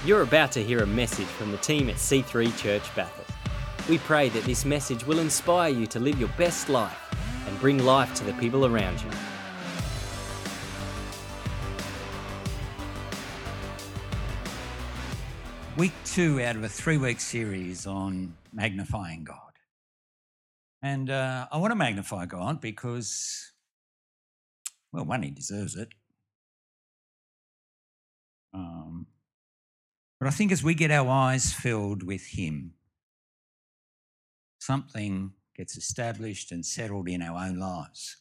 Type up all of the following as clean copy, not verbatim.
You're about to hear a message from the team at C3 Church Bathurst. We pray that this message will inspire you to live your best life and bring life to the people around you. Week 2 out of a 3-week series on magnifying God. And I want to magnify God because, well, one, he deserves it. But I think as we get our eyes filled with him, something gets established and settled in our own lives.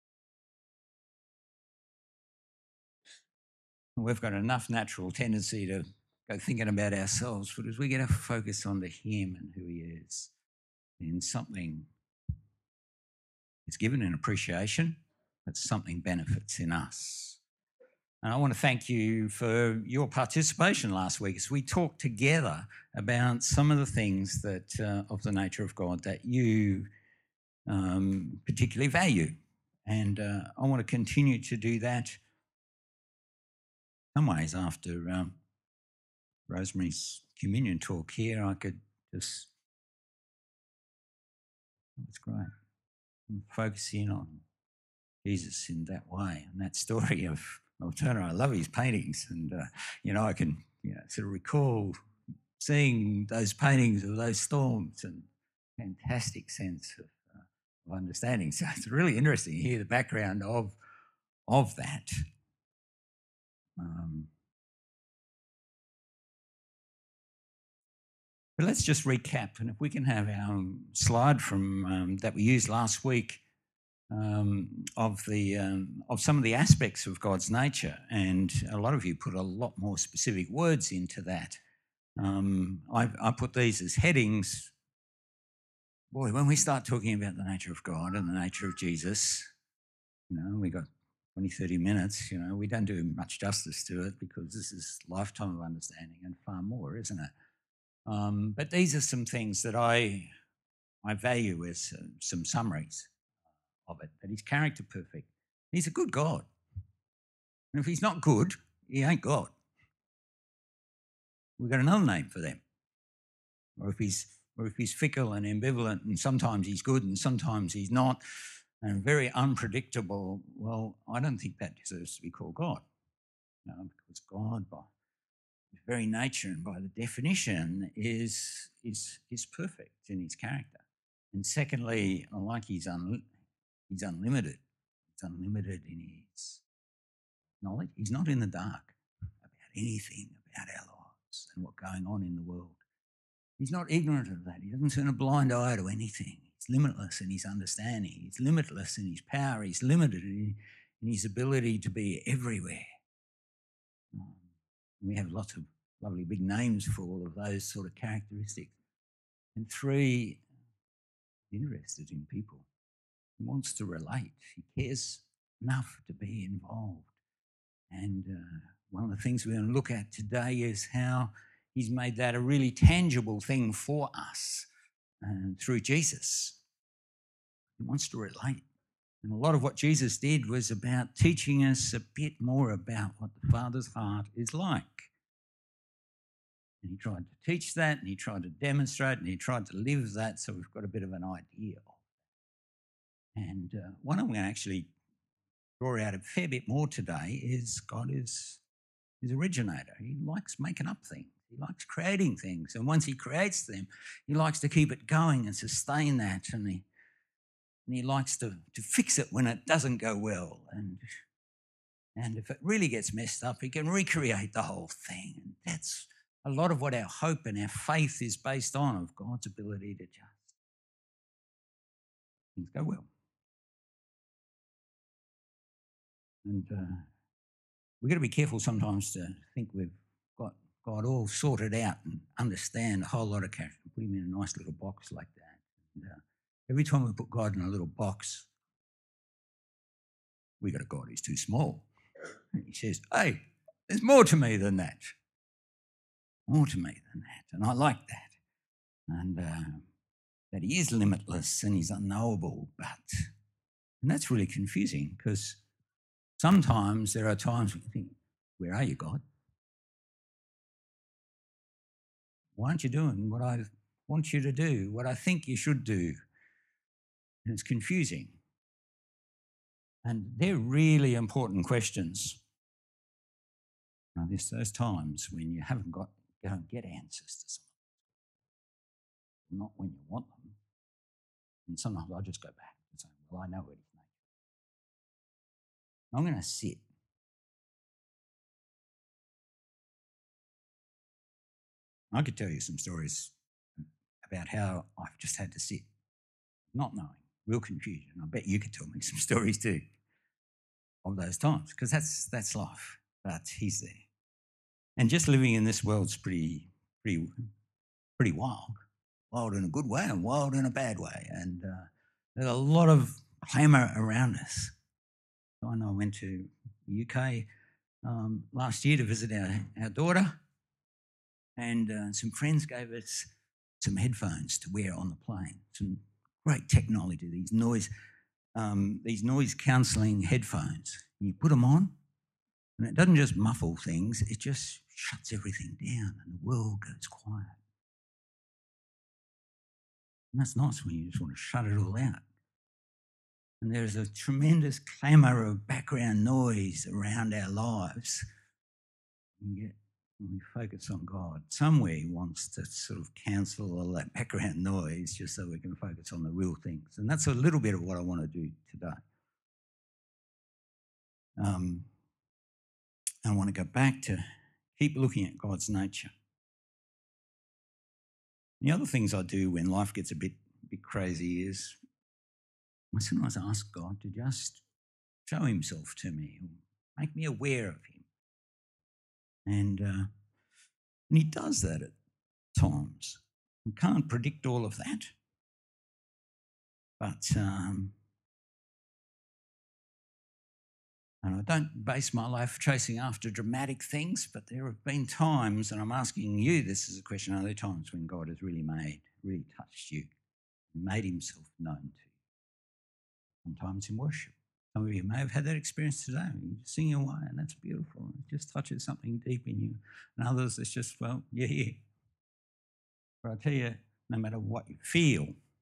We've got enough natural tendency to go thinking about ourselves, but as we get our focus onto him and who he is, then something is given an appreciation, but something benefits in us. And I want to thank you for your participation last week as we talked together about some of the things that of the nature of God that you particularly value. And I want to continue to do that. Some ways after Rosemary's communion talk here, I could just, it's great, focus in on Jesus in that way. And that story of Turner, I love his paintings. And, I can sort of recall seeing those paintings of those storms and fantastic sense of understanding. So it's really interesting to hear the background of that. But let's just recap, and if we can have our slide from that we used last week of some of the aspects of God's nature, and a lot of you put a lot more specific words into that. I put these as headings. Boy, when we start talking about the nature of God and the nature of Jesus, we got 20, 30 minutes, we don't do much justice to it because this is lifetime of understanding and far more, isn't it? But these are some things that I value as some summaries of it, that he's character perfect. He's a good God. And if he's not good, he ain't God. We've got another name for them. Or if he's fickle and ambivalent and sometimes he's good and sometimes he's not and very unpredictable, well, I don't think that deserves to be called God. Because God, by his very nature and by the definition, is perfect in his character. And secondly, I like he's unlimited. He's unlimited in his knowledge. He's not in the dark about anything about our lives and what's going on in the world. He's not ignorant of that. He doesn't turn a blind eye to anything. He's limitless in his understanding. He's limitless in his power. He's limited in his ability to be everywhere. We have lots of lovely big names for all of those sort of characteristics. And 3, interested in people. He wants to relate. He cares enough to be involved. And one of the things we're going to look at today is how he's made that a really tangible thing for us through Jesus. He wants to relate. And a lot of what Jesus did was about teaching us a bit more about what the Father's heart is like. And he tried to teach that, and he tried to demonstrate, and he tried to live that, so we've got a bit of an idea of it. And what I'm going to actually draw out a fair bit more today is God is his originator. He likes making up things. He likes creating things. And once he creates them, he likes to keep it going and sustain that. And he likes to fix it when it doesn't go well. And if it really gets messed up, he can recreate the whole thing. And that's a lot of what our hope and our faith is based on, of God's ability to just things go well. And we've got to be careful sometimes to think we've got God all sorted out and understand a whole lot of character, put him in a nice little box like that. And every time we put God in a little box, we got a God who's too small. And he says, hey, there's more to me than that. More to me than that. And I like that. And that he is limitless and he's unknowable. And that's really confusing because sometimes there are times when you think, where are you, God? Why aren't you doing what I want you to do, what I think you should do? And it's confusing. And they're really important questions. Now, there's those times when you don't get answers to something, not when you want them. And sometimes I just go back and say, well, I know what he's made. I'm going to sit. I could tell you some stories about how I've just had to sit, not knowing, real confusion. I bet you could tell me some stories too of those times, because that's life. But he's there. And just living in this world's pretty wild. Wild in a good way and wild in a bad way. And there's a lot of clamour around us. I know I went to the UK last year to visit our daughter, and some friends gave us some headphones to wear on the plane. Some great technology, these noise cancelling headphones. You put them on, and it doesn't just muffle things, it just shuts everything down and the world goes quiet. And that's nice when you just want to shut it all out. And there's a tremendous clamour of background noise around our lives. And yet, when we focus on God, somewhere He wants to sort of cancel all that background noise just so we can focus on the real things. And that's a little bit of what I want to do today. I want to go back to keep looking at God's nature. The other things I do when life gets a bit crazy is I sometimes ask God to just show Himself to me, or make me aware of Him. And He does that at times. We can't predict all of that. But, and I don't base my life chasing after dramatic things, but there have been times, and I'm asking you this as a question, are there times when God has really touched you, made Himself known to you? Sometimes in worship. Some of you may have had that experience today. You sing away, and that's beautiful. It just touches something deep in you. And others, it's just, well, you're here. But I tell you, no matter what you feel,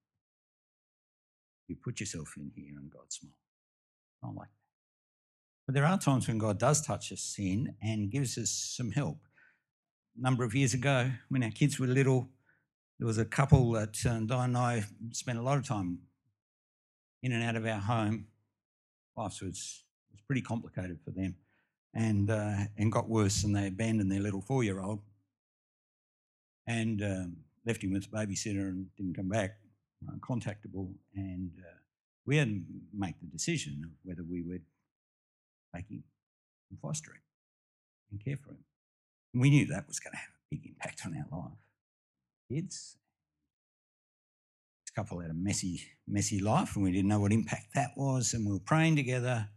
you put yourself in here and God smiles. Not like that. But there are times when God does touch us in and gives us some help. A number of years ago, when our kids were little, there was a couple that Di and I spent a lot of time in and out of our home. Life was pretty complicated for them, and got worse, and they abandoned their little 4-year-old and left him with a babysitter and didn't come back, uncontactable, and we had to make the decision of whether we would take him and foster him and care for him. And we knew that was going to have a big impact on our life. Kids, this couple had a messy life, and we didn't know what impact that was, and we were praying together.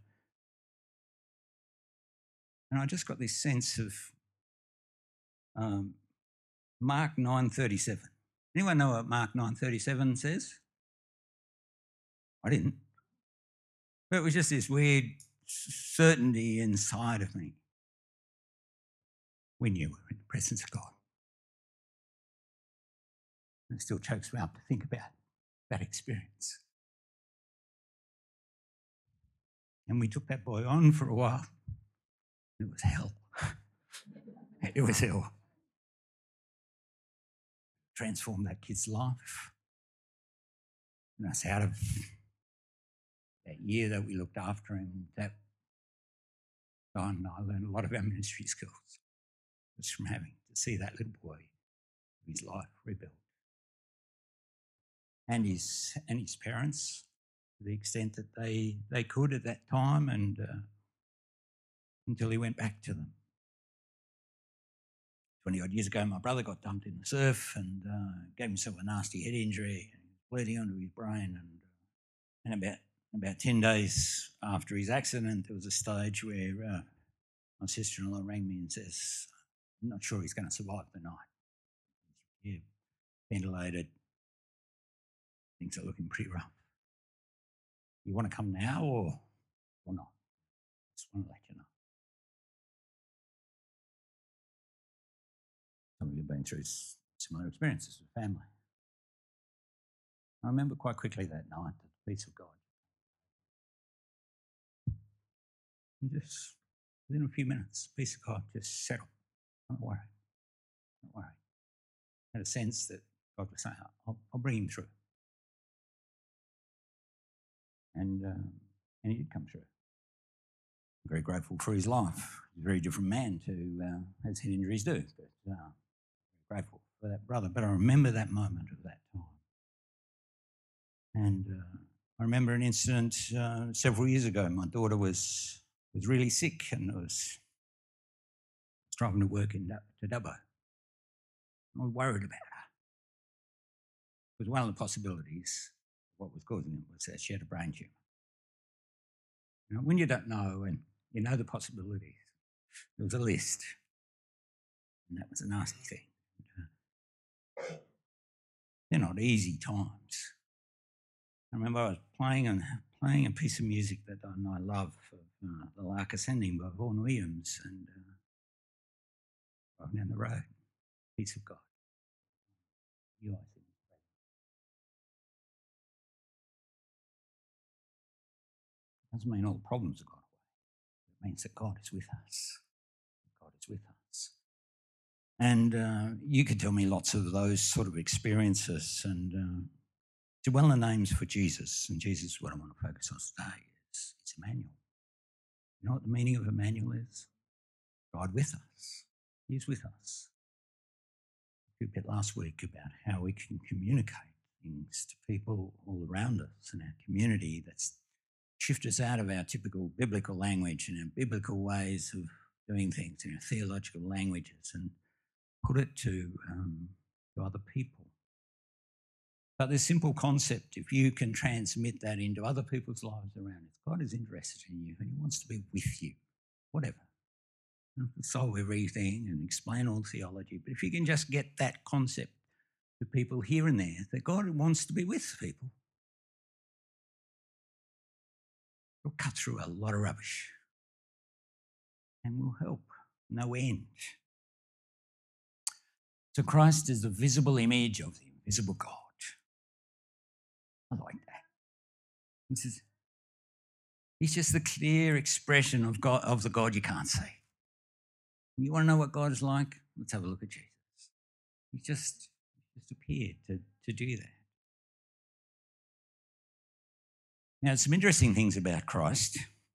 And I just got this sense of Mark 9:37. Anyone know what Mark 9:37 says? I didn't. But it was just this weird certainty inside of me. We knew we were in the presence of God. And it still chokes me up to think about that experience. And we took that boy on for a while. It was hell. It was hell. Transformed that kid's life. And us out of that year that we looked after him, that Don and I learned a lot of our ministry skills just from having to see that little boy, his life rebuilt. And his parents, to the extent that they could at that time, and until he went back to them. 20-odd years ago, my brother got dumped in the surf and gave himself a nasty head injury, bleeding onto his brain. And about 10 days after his accident, there was a stage where my sister-in-law rang me and says, I'm not sure he's going to survive the night. Yeah, ventilated. Things are looking pretty rough. You want to come now or not? Just want to let you know. Some of you have been through similar experiences with family. I remember quite quickly that night that the peace of God. And just within a few minutes, the peace of God just settled. Don't worry. Don't worry. I had a sense that God was saying, I'll bring him through. And he did come through. I'm very grateful for his life. He's a very different man to as head injuries do. But grateful for that brother. But I remember that moment of that time. And I remember an incident several years ago. My daughter was really sick and was driving to work to Dubbo. I was worried about her. Because one of the possibilities, what was causing it, was that she had a brain tumour. You know, when you don't know and you know the possibilities, there was a list. And that was a nasty thing. They're not easy times. I remember I was playing a piece of music that I love, The Lark Ascending by Vaughan Williams, and driving down the road, peace of God. You are sitting. Doesn't mean all the problems have gone away. It means that God is with us. God is with us. And you could tell me lots of those sort of experiences. And it's well the names for Jesus. And Jesus is what I want to focus on today. It's Emmanuel. You know what the meaning of Emmanuel is? God with us. He is with us. We talked a bit last week about how we can communicate things to people all around us in our community that's shift us out of our typical biblical language and our biblical ways of doing things, our theological languages, and put it to other people. But this simple concept, if you can transmit that into other people's lives around us, God is interested in you and he wants to be with you, whatever. You don't have to solve everything and explain all theology, but if you can just get that concept to people here and there, that God wants to be with people, it'll cut through a lot of rubbish and will help no end. So Christ is the visible image of the invisible God. I like that. He's just the clear expression of God, of the God you can't see. You want to know what God is like? Let's have a look at Jesus. He just appeared to do that. Now, some interesting things about Christ.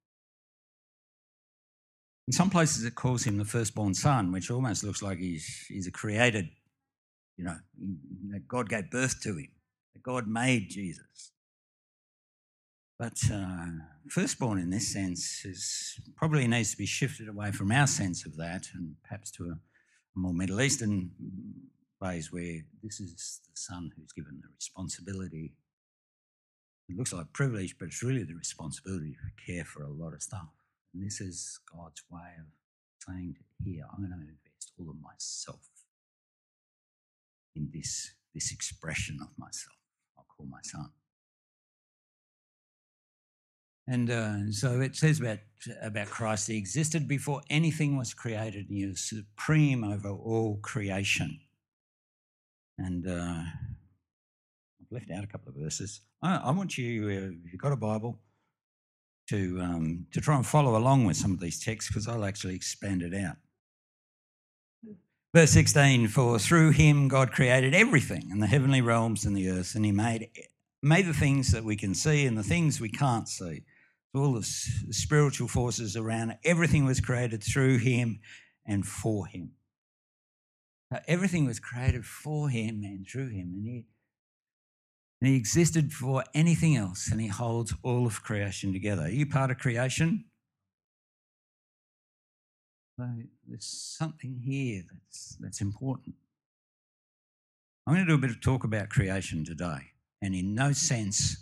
In some places it calls him the firstborn son, which almost looks like he's a created, that God gave birth to him, that God made Jesus. But firstborn in this sense probably needs to be shifted away from our sense of that and perhaps to a more Middle Eastern ways where this is the son who's given the responsibility. It looks like privilege, but it's really the responsibility to care for a lot of stuff. And this is God's way of saying, here, I'm going to invest all of myself in this expression of myself. I'll call my son. And so it says about Christ, he existed before anything was created, and he was supreme over all creation. And I've left out a couple of verses. I want you, if you've got a Bible, to try and follow along with some of these texts, because I'll actually expand it out. Verse 16, for through him God created everything in the heavenly realms and the earth, and he made the things that we can see and the things we can't see. All the spiritual forces around it, everything was created through him and for him. Everything was created for him and through him, and he existed before anything else, and he holds all of creation together. Are you part of creation? So there's something here that's important. I'm going to do a bit of talk about creation today, and in no sense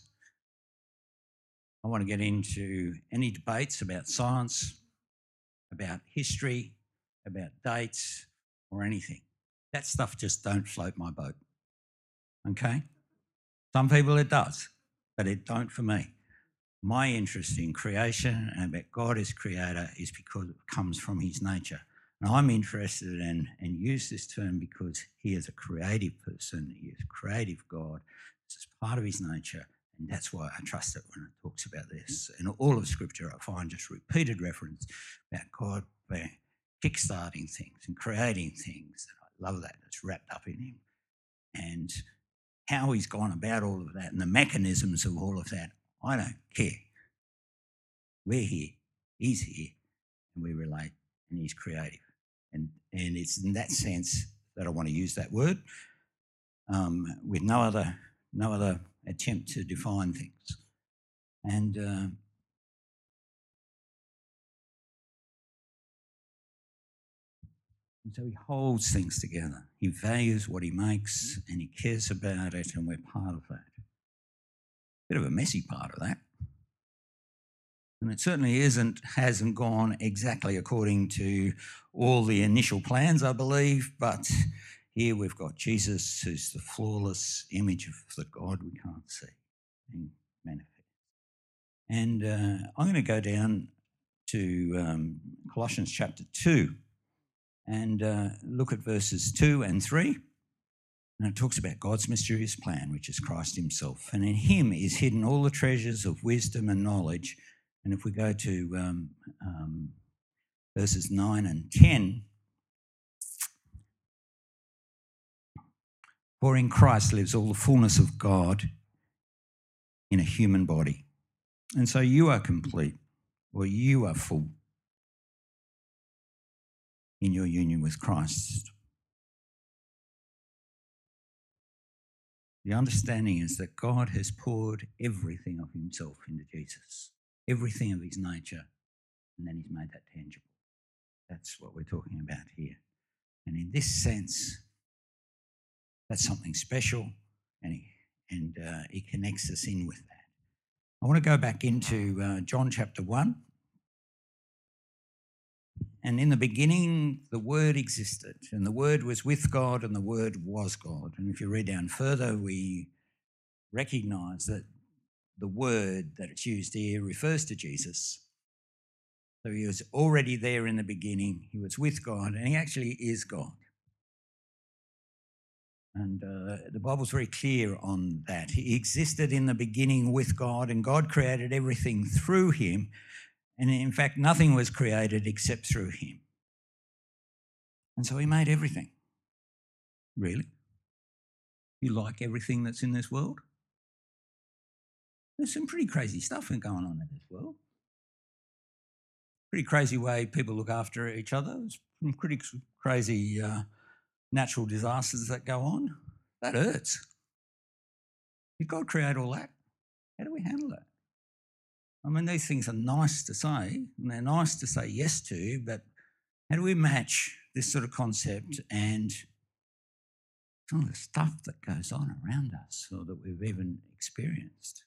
I want to get into any debates about science, about history, about dates, or anything. That stuff just don't float my boat, okay? Some people it does, but it don't for me. My interest in creation and about God as creator is because it comes from his nature. And I'm interested and use this term because he is a creative person. He is a creative God. This is part of his nature. And that's why I trust it when it talks about this. In all of Scripture, I find just repeated reference about God kickstarting things and creating things. And I love that. It's wrapped up in him. And how he's gone about all of that and the mechanisms of all of that, I don't care. We're here, he's here, and we relate, and he's creative. And it's in that sense that I want to use that word with no other attempt to define things. And so he holds things together. He values what he makes and he cares about it, and we're part of that. Bit of a messy part of that. And it certainly hasn't gone exactly according to all the initial plans, I believe, but here we've got Jesus, who's the flawless image of the God we can't see being manifest. And I'm going to go down to Colossians chapter 2 and look at verses 2 and 3. And it talks about God's mysterious plan, which is Christ himself. And in him is hidden all the treasures of wisdom and knowledge. And if we go to verses 9 and 10, for in Christ lives all the fullness of God in a human body. And so you are complete, or you are full in your union with Christ. The understanding is that God has poured everything of himself into Jesus, everything of his nature, and then he's made that tangible. That's what we're talking about here. And in this sense, that's something special, and he connects us in with that. I want to go back into John chapter 1. And in the beginning, the Word existed, and the Word was with God, and the Word was God. And if you read down further, we recognise that the word that it's used here refers to Jesus. So he was already there in the beginning. He was with God, and he actually is God. And the Bible's very clear on that. He existed in the beginning with God, and God created everything through him. And in fact, nothing was created except through him. And so he made everything. Really? You like everything that's in this world? There's some pretty crazy stuff going on in this world. Pretty crazy way people look after each other. There's some pretty crazy natural disasters that go on. That hurts. Did God create all that? How do we handle that? I mean, these things are nice to say, and they're nice to say yes to, but how do we match this sort of concept and some of the stuff that goes on around us or that we've even experienced?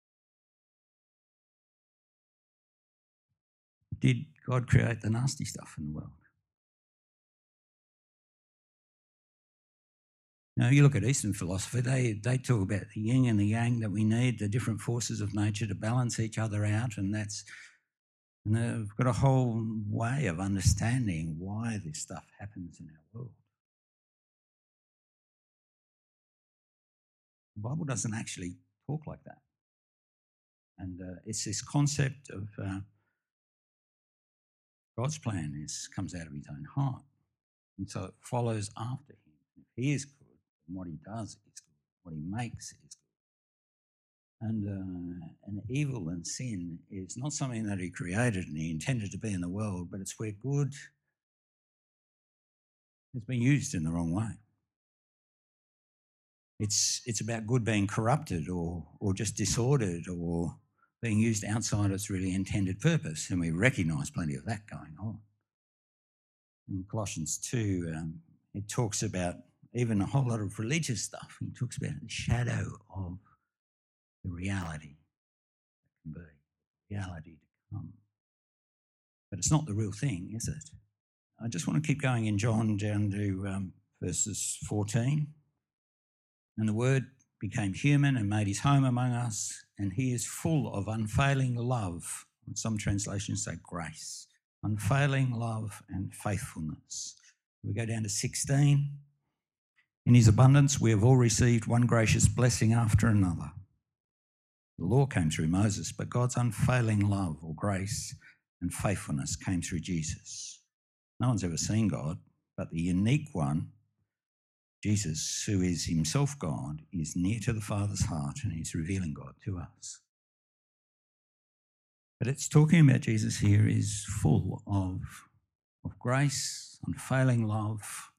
Did God create the nasty stuff in the world? Now, you look at Eastern philosophy, they talk about the yin and the yang that we need, the different forces of nature to balance each other out, and they've got a whole way of understanding why this stuff happens in our world. The Bible doesn't actually talk like that. And it's this concept of God's plan comes out of his own heart. And so it follows after him. If he is good, then what he does is good. What he makes is good. And evil and sin is not something that he created and he intended to be in the world, but it's where good has been used in the wrong way. It's about good being corrupted or just disordered or being used outside its really intended purpose, and we recognise plenty of that going on. In Colossians 2, it talks about even a whole lot of religious stuff. It talks about the shadow of the reality that can be, reality to come. But it's not the real thing, is it? I just want to keep going in John down to verses 14. And the Word became human and made his home among us, and he is full of unfailing love. Some translations say grace. unfailing love and faithfulness. We go down to 16. In his abundance, we have all received one gracious blessing after another. The law came through Moses, but God's unfailing love or grace and faithfulness came through Jesus. No one's ever seen God, but the unique one, Jesus, who is himself God, is near to the Father's heart and he's revealing God to us. But it's talking about Jesus here is full of grace, unfailing love,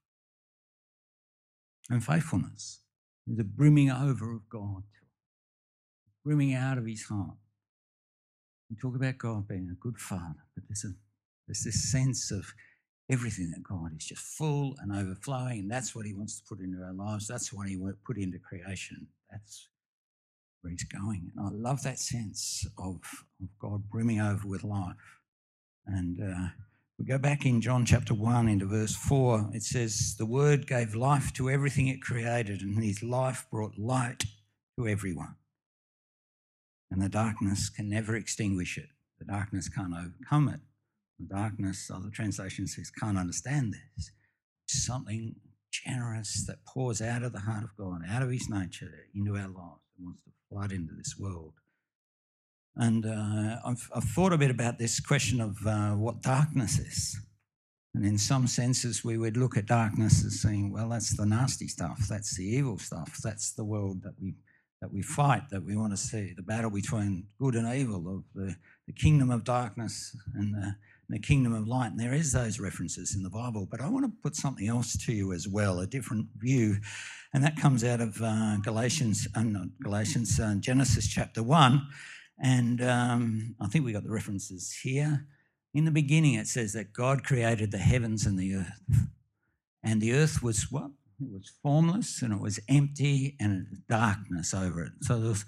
and faithfulness. There's a brimming over of God, brimming out of his heart. We talk about God being a good father, but there's this sense of everything that God is just full and overflowing, and that's what he wants to put into our lives. That's what he put into creation. That's where he's going. And I love that sense of God brimming over with life. And we go back in John chapter 1 into verse 4. It says, the word gave life to everything it created, and his life brought light to everyone. And the darkness can never extinguish it. The darkness can't overcome it. The darkness, other translation says, can't understand this. It's something generous that pours out of the heart of God, out of his nature into our lives and wants to flood into this world. And I've thought a bit about this question of what darkness is. And in some senses, we would look at darkness as saying, well, that's the nasty stuff. That's the evil stuff. That's the world that we fight, that we want to see, the battle between good and evil, of the kingdom of darkness and the kingdom of light. And there is those references in the Bible. But I want to put something else to you as well, a different view. And that comes out of Genesis chapter 1. And I think we got the references here. In the beginning, it says that God created the heavens and the earth. And the earth was what? It was formless and it was empty and it was darkness over it. So there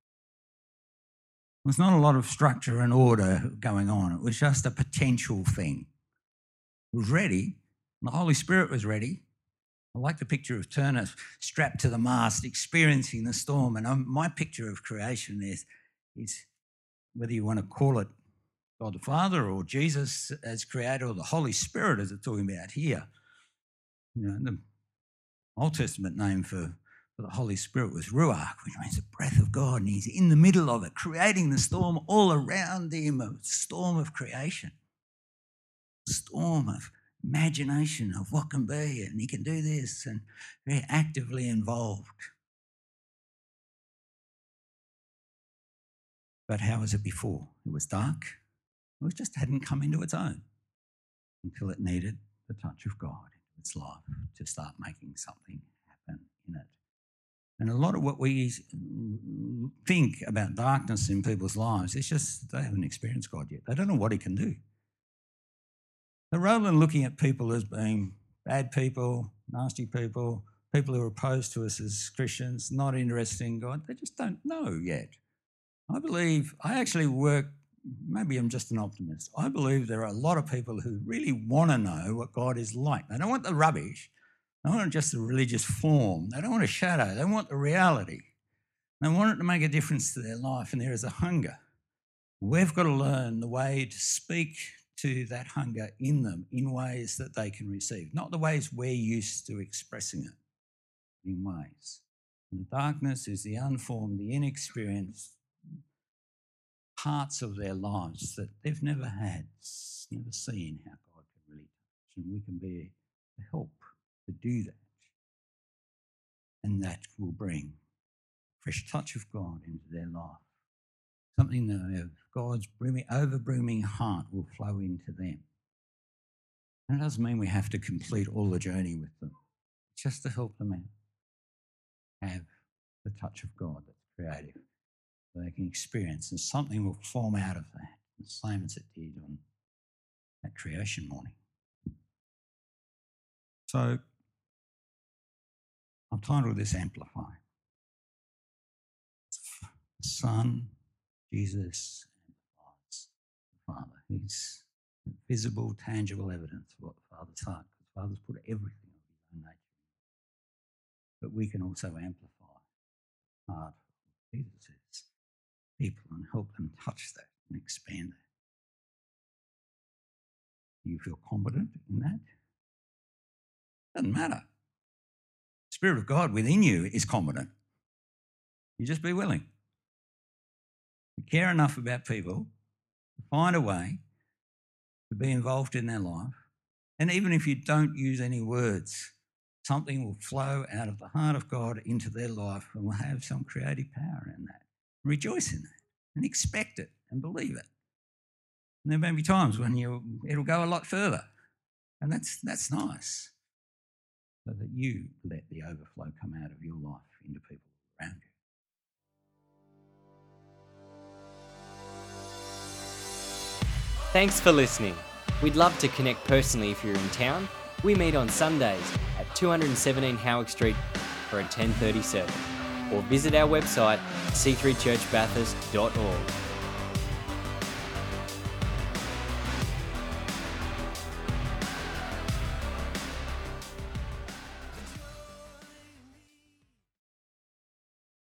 was not a lot of structure and order going on. It was just a potential thing. It was ready. The Holy Spirit was ready. I like the picture of Turner strapped to the mast, experiencing the storm. And my picture of creation is whether you want to call it God the Father or Jesus as creator or the Holy Spirit as it's talking about here. You know, the Old Testament name for the Holy Spirit was Ruach, which means the breath of God, and he's in the middle of it, creating the storm all around him, a storm of creation, a storm of imagination of what can be, and he can do this, and very actively involved. But how was it before? It was dark. It just hadn't come into its own until it needed the touch of God into its life to start making something happen in it. And a lot of what we think about darkness in people's lives, it's just they haven't experienced God yet. They don't know what he can do. So rather than looking at people as being bad people, nasty people, people who are opposed to us as Christians, not interested in God, they just don't know yet. I actually work, maybe I'm just an optimist. I believe there are a lot of people who really want to know what God is like. They don't want the rubbish. They don't want just the religious form. They don't want a shadow. They want the reality. They want it to make a difference to their life, and there is a hunger. We've got to learn the way to speak to that hunger in them in ways that they can receive, not the ways we're used to expressing it in ways. And the darkness is the unformed, the inexperienced parts of their lives that they've never had, never seen how God can really touch, and we can be a help to do that. And that will bring a fresh touch of God into their life. Something that of God's over-brimming heart will flow into them. And it doesn't mean we have to complete all the journey with them. It's just to help them out. Have the touch of God that's creative. So they can experience, and something will form out of that, the same as it did on that creation morning. So I've titled this Amplify. The Son, Jesus, amplifies the Father. He's visible, tangible evidence of what the Father's heart, because the Father's put everything of his own nature in. But we can also amplify the heart of Jesus' people and help them touch that and expand that. Do you feel competent in that? Doesn't matter. The Spirit of God within you is competent. You just be willing. You care enough about people to find a way to be involved in their life. And even if you don't use any words, something will flow out of the heart of God into their life and will have some creative power in that. Rejoice in that and expect it and believe it. And there may be times when it'll go a lot further. And that's nice. So that you let the overflow come out of your life into people around you. Thanks for listening. We'd love to connect personally if you're in town. We meet on Sundays at 217 Howick Street for a 10:30 service. Or visit our website, c3churchbathurst.org.